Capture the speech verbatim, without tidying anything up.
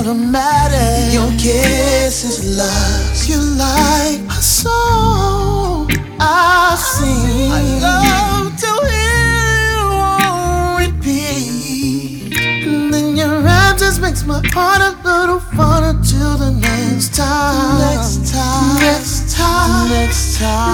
automatic. Your kiss is love. You like a song I sing. I love to hear you on repeat. And then your rap just makes my heart a little fun until the next time. Next time. Next time. Next time.